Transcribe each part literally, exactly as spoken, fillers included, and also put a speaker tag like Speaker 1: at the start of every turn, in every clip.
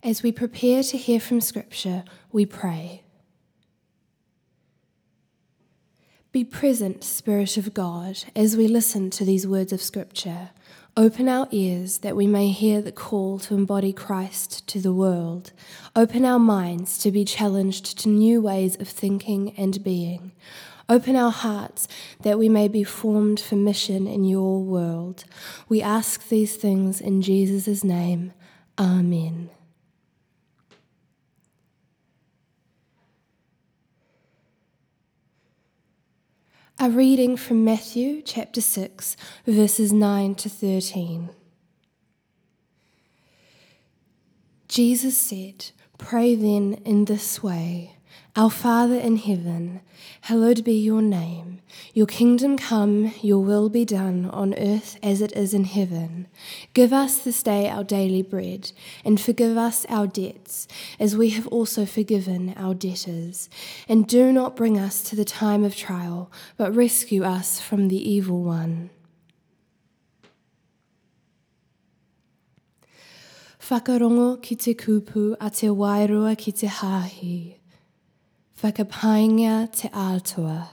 Speaker 1: As we prepare to hear from Scripture, we pray. Be present, Spirit of God, as we listen to these words of Scripture. Open our ears that we may hear the call to embody Christ to the world. Open our minds to be challenged to new ways of thinking and being. Open our hearts that we may be formed for mission in your world. We ask these things in Jesus' name. Amen. A reading from Matthew chapter six, verses nine to thirteen. Jesus said, "Pray then in this way, Our Father in heaven, hallowed be your name. Your kingdom come, your will be done on earth as it is in heaven. Give us this day our daily bread, and forgive us our debts, as we have also forgiven our debtors. And do not bring us to the time of trial, but rescue us from the evil one." Whakarongo ki te kupu a te wairua ki te hāhi. Whakapaingia te ātua.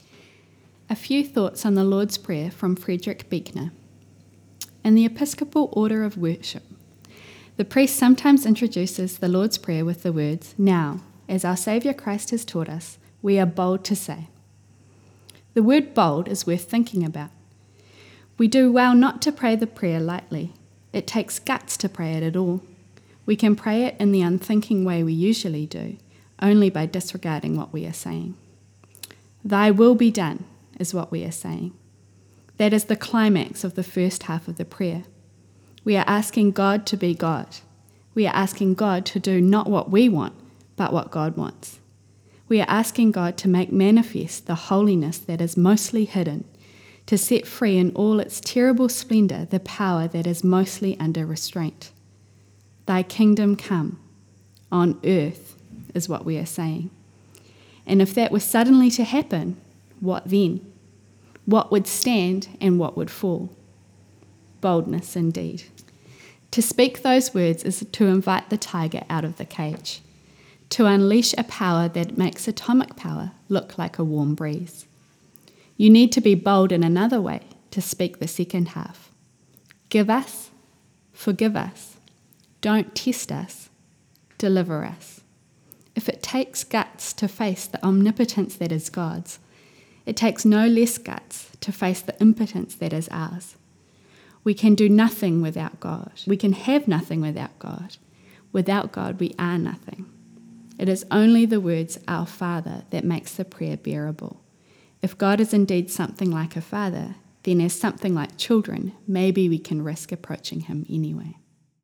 Speaker 2: A few thoughts on the Lord's Prayer from Frederick Buechner. In the Episcopal Order of Worship, the priest sometimes introduces the Lord's Prayer with the words, "Now, as our Saviour Christ has taught us, we are bold to say." The word bold is worth thinking about. We do well not to pray the prayer lightly. It takes guts to pray it at all. We can pray it in the unthinking way we usually do, only by disregarding what we are saying. Thy will be done is what we are saying. That is the climax of the first half of the prayer. We are asking God to be God. We are asking God to do not what we want, but what God wants. We are asking God to make manifest the holiness that is mostly hidden, to set free in all its terrible splendour the power that is mostly under restraint. Thy kingdom come on earth is what we are saying. And if that was suddenly to happen, what then? What would stand and what would fall? Boldness indeed. To speak those words is to invite the tiger out of the cage, to unleash a power that makes atomic power look like a warm breeze. You need to be bold in another way to speak the second half. Give us, forgive us, don't test us, deliver us. If it takes guts to face the omnipotence that is God's, it takes no less guts to face the impotence that is ours. We can do nothing without God. We can have nothing without God. Without God, we are nothing. It is only the words, Our Father, that makes the prayer bearable. If God is indeed something like a father, then as something like children, maybe we can risk approaching him anyway.